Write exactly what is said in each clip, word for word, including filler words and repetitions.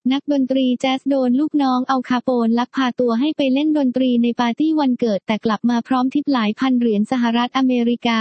นักดนตรีแจ๊สโดนลูกน้องอัลคาโปนลักพาตัวให้ไปเล่นดนตรีในปาร์ตี้วันเกิดแต่กลับมาพร้อมทิปหลายพันเหรียญสหรัฐอเมริกา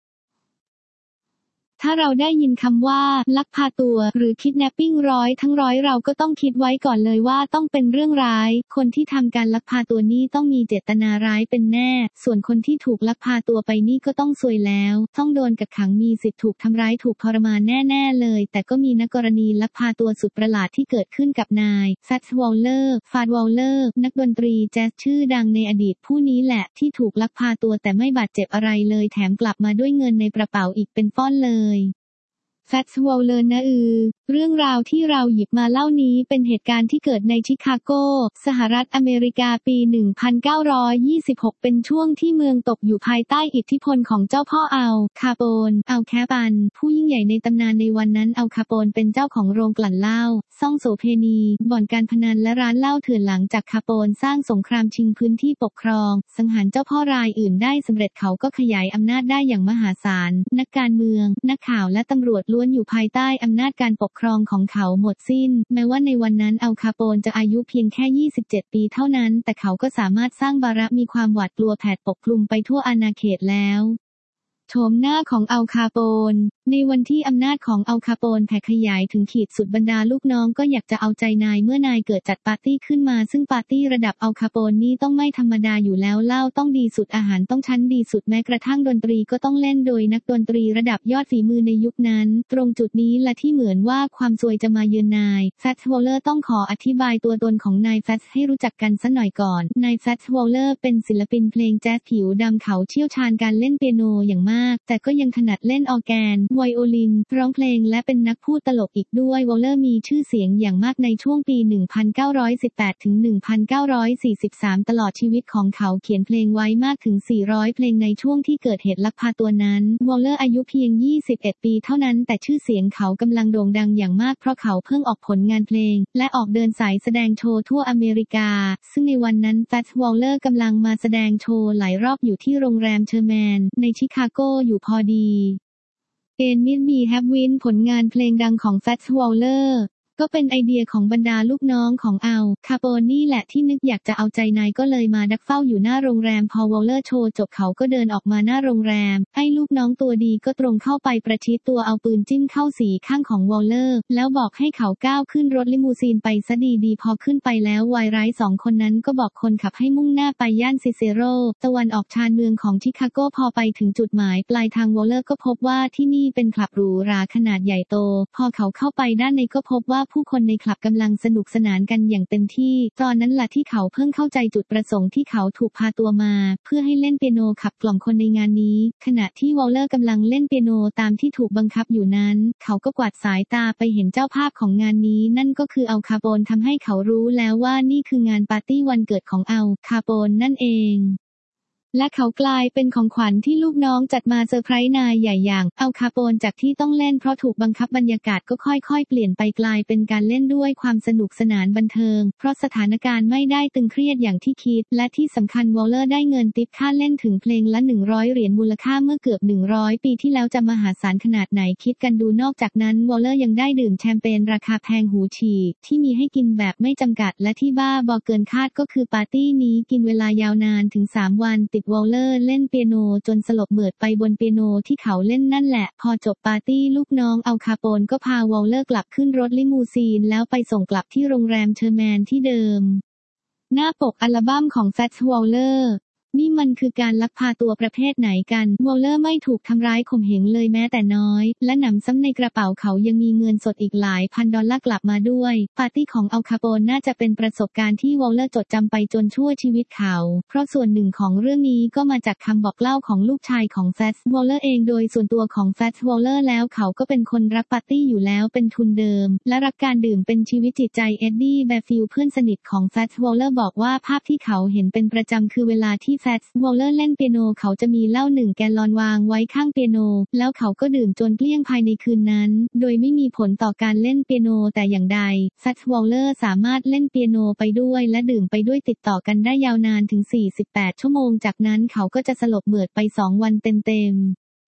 ถ้าเราได้ยินคำว่าลักพาตัวหรือคิดแนปปิ้งร้อยทั้งร้อยเราก็ต้องคิดไว้ก่อนเลยว่าต้องเป็นเรื่องร้ายคนที่ทำการลักพาตัวนี้ต้องมีเจตนาร้ายเป็นแน่ส่วนคนที่ถูกลักพาตัวไปนี่ก็ต้องซวยแล้วต้องโดนกักขังมีสิทธิ์ถูกทำร้ายถูกทรมานแน่ๆเลยแต่ก็มีนักกรณีลักพาตัวสุดประหลาดที่เกิดขึ้นกับนายแฟตส์วอลเลอร์ฟาดวอลเลอร์นักดนตรีแจ๊สชื่อดังในอดีตผู้นี้แหละที่ถูกลักพาตัวแต่ไม่บาดเจ็บอะไรเลยแถมกลับมาด้วยเงินในกระเป๋าอีกเป็นฟ่อนเลยแฟตส์วอลเลอร์นะอือเรื่องราวที่เราหยิบมาเล่านี้เป็นเหตุการณ์ที่เกิดในชิคาโกสหรัฐอเมริกาปีหนึ่งพันเก้าร้อยยี่สิบหกเป็นช่วงที่เมืองตกอยู่ภายใต้อิทธิพลของเจ้าพ่ออัลคาโปนอัลแคปันผู้ยิ่งใหญ่ในตำนานในวันนั้นอัลคาโปนเป็นเจ้าของโรงกลั่นเหล้าซ่องโสเภณีบ่อนการพนันและร้านเหล้าเถื่อนหลังจากคาโปนสร้างสงครามชิงพื้นที่ปกครองสังหารเจ้าพ่อรายอื่นได้สำเร็จเขาก็ขยายอำนาจได้อย่างมหาศาลนักการเมืองนักข่าวและตำรวจล้วนอยู่ภายใต้อำนาจการปกครองของเขาหมดสิ้นแม้ว่าในวันนั้นอัลคาโปนจะอายุเพียงแค่ยี่สิบเจ็ดปีเท่านั้นแต่เขาก็สามารถสร้างบาระมีความหวาดกลัวแผดปกคลุมไปทั่วอาณาเขตแล้วโฉมหน้าของอัลคาโปนในวันที่อำนาจของอัลคาโปนแผ่ขยายถึงขีดสุดบรรดาลูกน้องก็อยากจะเอาใจนายเมื่อนายเกิดจัดปาร์ตี้ขึ้นมาซึ่งปาร์ตี้ระดับอัลคาโปนนี่ต้องไม่ธรรมดาอยู่แล้วเหล้าต้องดีสุดอาหารต้องชั้นดีสุดแม้กระทั่งดนตรีก็ต้องเล่นโดยนักดนตรีระดับยอดฝีมือในยุคนั้นตรงจุดนี้ละที่เหมือนว่าความซวยจะมาเยือนนายแฟตส์วอลเลอร์ต้องขออธิบายตัวตนของนายแฟตส์ให้รู้จักกันสักหน่อยก่อนนายแฟตส์วอลเลอร์เป็นศิลปินเพลงแจ๊สผิวดำเขาเชี่ยวชาญการเล่นเปียโนอย่างมากแต่ก็ยังถนัดเล่นออร์แกนไวโอลินร้องเพลงและเป็นนักพูดตลกอีกด้วยวอลเลอร์มีชื่อเสียงอย่างมากในช่วงปี หนึ่งพันเก้าร้อยสิบแปด ถึง หนึ่งพันเก้าร้อยสี่สิบสาม ตลอดชีวิตของเขาเขียนเพลงไว้มากถึง สี่ร้อย เพลงในช่วงที่เกิดเหตุลักพาตัวนั้นวอลเลอร์อายุเพียง ยี่สิบเอ็ด ปีเท่านั้นแต่ชื่อเสียงเขากำลังโด่งดังอย่างมากเพราะเขาเพิ่งออกผลงานเพลงและออกเดินสายแสดงโชว์ทั่วอเมริกาซึ่งในวันนั้นแฟตส์วอลเลอร์กำลังมาแสดงโชว์หลายรอบอยู่ที่โรงแรมเชอร์แมนในชิคาโกอยู่พอดีเอ็นมิดบีแฮปวินผลงานเพลงดังของแฟตส์วอลเลอร์ก็เป็นไอเดียของบรรดาลูกน้องของอัลคาโปนนี่แหละที่นึกอยากจะเอาใจนายก็เลยมาดักเฝ้าอยู่หน้าโรงแรมพอวอลเลอร์โชว์จบเขาก็เดินออกมาหน้าโรงแรมไอ้ลูกน้องตัวดีก็ตรงเข้าไปประชิดตัวเอาปืนจิ้มเข้าสีข้างของวอลเลอร์แล้วบอกให้เขาก้าวขึ้นรถลิมูซีนไปซะดีๆพอขึ้นไปแล้ววายร้ายสองคนนั้นก็บอกคนขับให้มุ่งหน้าไปย่านซิเซโรตะวันออกชานเมืองของชิคาโกพอไปถึงจุดหมายปลายทางวอลเลอร์ก็พบว่าที่นี่เป็นคลับหรูหราขนาดใหญ่โตพอเขาเข้าไปด้านในก็พบว่าผู้คนในคลับกำลังสนุกสนานกันอย่างเต็มที่ตอนนั้นล่ะที่เขาเพิ่งเข้าใจจุดประสงค์ที่เขาถูกพาตัวมาเพื่อให้เล่นเปียโนขับกล่อมคนในงานนี้ขณะที่วอลเลอร์กำลังเล่นเปียโนตามที่ถูกบังคับอยู่นั้นเขาก็กวาดสายตาไปเห็นเจ้าภาพของงานนี้นั่นก็คืออัลคาโปนทำให้เขารู้แล้วว่านี่คืองานปาร์ตี้วันเกิดของอัลคาโปนนั่นเองและเขากลายเป็นของขวัญที่ลูกน้องจัดมาเซอร์ไพรส์นายใหญ่อย่างอัลคาโปนจากที่ต้องเล่นเพราะถูกบังคับบรรยากาศก็ค่อยๆเปลี่ยนไปกลายเป็นการเล่นด้วยความสนุกสนานบันเทิงเพราะสถานการณ์ไม่ได้ตึงเครียดอย่างที่คิดและที่สำคัญวอลเลอร์ได้เงินทิปค่าเล่นถึงเพลงละหนึ่งร้อยเหรียญมูลค่าเมื่อเกือบหนึ่งร้อยปีที่แล้วจะมหาศาลขนาดไหนคิดกันดูนอกจากนั้นวอลเลอร์ยังได้ดื่มแชมเปญราคาแพงหูฉี่ที่มีให้กินแบบไม่จำกัดและที่บ้าบอเกินคาดก็คือปาร์ตี้นี้กินเวลายาวนานถึงสามวันติดวอลเลอร์เล่นเปียโนจนสลบเหมือดไปบนเปียโนที่เขาเล่นนั่นแหละพอจบปาร์ตี้ลูกน้องอัลคาโปนก็พาวอลเลอร์กลับขึ้นรถลิมูซีนแล้วไปส่งกลับที่โรงแรมเชอร์แมนที่เดิมหน้าปกอัลบั้มของแฟตส์วอลเลอร์นี่มันคือการลักพาตัวประเภทไหนกันวอลเลอร์ไม่ถูกทำร้ายข่มเหงเลยแม้แต่น้อยและหนำซ้ำในกระเป๋าเขายังมีเงินสดอีกหลายพันดอลลาร์กลับมาด้วยปาร์ตี้ของอัลคาโปนน่าจะเป็นประสบการณ์ที่วอลเลอร์จดจำไปจนชั่วชีวิตเขาเพราะส่วนหนึ่งของเรื่องนี้ก็มาจากคำบอกเล่าของลูกชายของแฟตส์วอลเลอร์เองโดยส่วนตัวของแฟตส์วอลเลอร์แล้วเขาก็เป็นคนรักปาร์ตี้อยู่แล้วเป็นทุนเดิมและรักการดื่มเป็นชีวิตจิตใจเอ็ดดี้แบฟิลเพื่อนสนิทของแฟตส์วอลเลอร์บอกว่าภาพที่เขาเห็นเป็นประจำคือเวลาที่แฟตส์วอลเลอร์เล่นเปียโนเขาจะมีเหล้าหนึ่งแกลลอนวางไว้ข้างเปียโนแล้วเขาก็ดื่มจนเกลี้ยงภายในคืนนั้นโดยไม่มีผลต่อการเล่นเปียโนแต่อย่างใดแฟตส์วอลเลอร์สามารถเล่นเปียโนไปด้วยและดื่มไปด้วยติดต่อกันได้ยาวนานถึงสี่สิบแปดชั่วโมงจากนั้นเขาก็จะสลบเหมือดไปสองวันเต็มๆ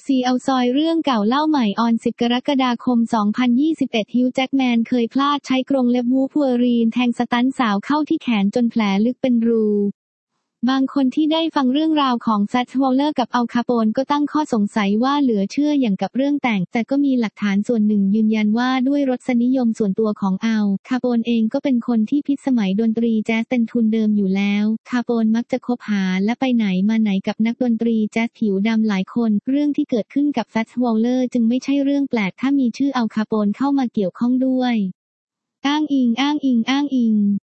ซี เอาซอยเรื่องเก่าเล่าใหม่ออนสิบกรกฎาคมสองพันยี่สิบเอ็ดฮิวจ์แจ็คแมนเคยพลาดใช้กรงเล็บวูล์ฟเวอรีนแทงสตันท์สาวเข้าที่แขนจนแผลลึกเป็นรูบางคนที่ได้ฟังเรื่องราวของแซด วอลเลอร์กับอัล คาโปนก็ตั้งข้อสงสัยว่าเหลือเชื่ออย่างกับเรื่องแต่งแต่ก็มีหลักฐานส่วนหนึ่งยืนยันว่าด้วยรสนิยมส่วนตัวของอัล คาโปนเองก็เป็นคนที่พิสมัยดนตรีแจ๊สเป็นทุนเดิมอยู่แล้วคาโปนมักจะคบหาและไปไหนมาไหนกับนักดนตรีแจ๊สผิวดำหลายคนเรื่องที่เกิดขึ้นกับแซด วอลเลอร์จึงไม่ใช่เรื่องแปลกถ้ามีชื่ออัล คาโปนเข้ามาเกี่ยวข้องด้วยอ้างอิงอ้างอิงอ้างอิง